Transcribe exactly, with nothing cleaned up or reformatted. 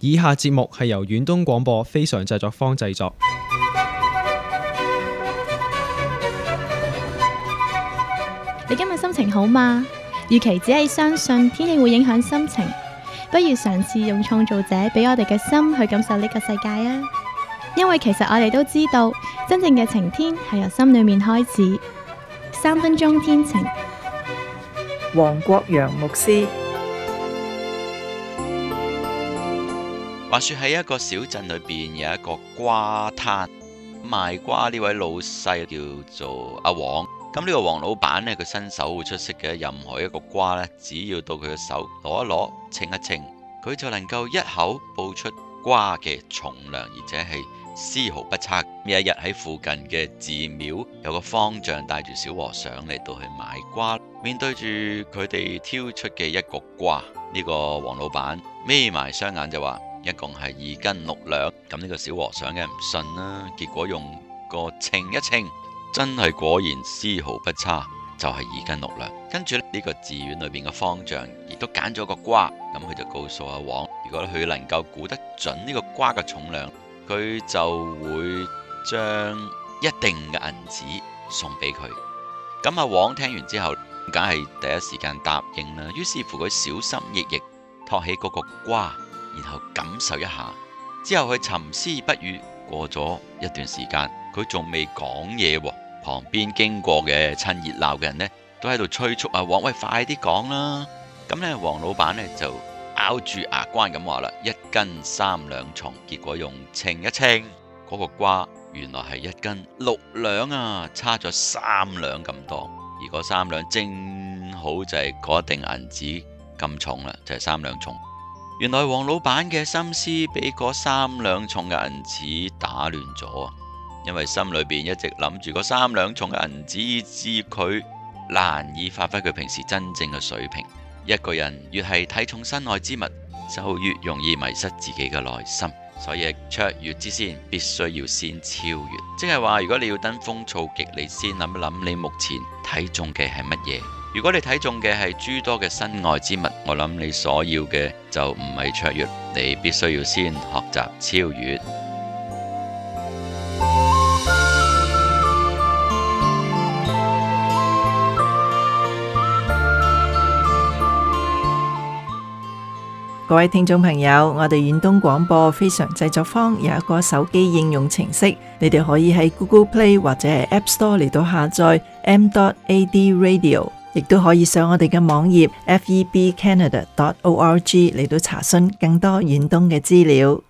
以下節目係由遠東廣播非常製作坊製作。 你今日心情好嗎？與其只係相信天氣會影響心情，不如嘗試用創造者俾我哋嘅心去感受呢個世界啊！因為其實我哋都知道，真正嘅晴天係由心裏面開始。三分鐘天晴， 黃國陽牧師。 話說喺一個小鎮裏邊有一個瓜攤，賣瓜呢位老細叫做阿黃。咁呢個黃老闆呢，佢身手好出色嘅，任何一個瓜呢，只要到佢嘅手攞一攞，稱一稱，佢就能夠一口報出瓜嘅重量，而且係絲毫不差。有一日喺附近嘅寺廟，有個方丈帶住小和尚嚟到去買瓜，面對住佢哋挑出嘅一個瓜，呢個黃老闆眯埋雙眼就話一共係二斤六兩。咁呢個小和尚嘅唔信啦，結果用個稱一稱，真係果然絲毫不差，就係二斤六兩。跟住呢個寺院裏邊嘅方丈亦都揀咗個瓜，咁佢就告訴阿黃，如果佢能夠估得準呢個瓜嘅重量，佢就會將一定嘅銀紙送俾佢。咁阿黃聽完之後，梗係第一時間答應啦。於是乎佢小心翼翼托起嗰個瓜，然後感受一下，之後佢沉思不語。過咗一段時間，佢仲未講嘢喎。旁邊經過嘅趁熱鬧嘅人呢，都喺度催促阿黃，喂，快啲講啦！咁呢，黃老闆呢就咬住牙關咁話啦，一斤三兩重。結果用稱一稱，嗰個瓜原來係一斤六兩啊，差咗三兩咁多。而嗰三兩正好就係嗰錠銀紙咁重啦，就係三兩重。原來黃老闆嘅心思俾嗰三兩重嘅銀紙打亂咗，因為心裏邊一直諗住嗰三兩重嘅銀紙，以致佢難以發揮佢平時真正嘅水平。一個人越係睇重身外之物，就越容易迷失自己嘅內心。所以卓越之先，必須要先超越。即係話，如果你要登峰造極，你先諗一諗你目前睇重嘅係乜嘢。如果你睇中嘅係諸多嘅身外之物，我諗你所要嘅就唔係卓越，你必須要先學習超越。 各位聽眾朋友，我哋遠東廣播非常製作坊有一個手機應用程式，你哋可以喺 Google Play 或者係 App Store 嚟到下載 m dot a d radio， 亦都可以上我哋嘅網頁 f e b canada dot org 嚟到查詢更多遠東嘅資料。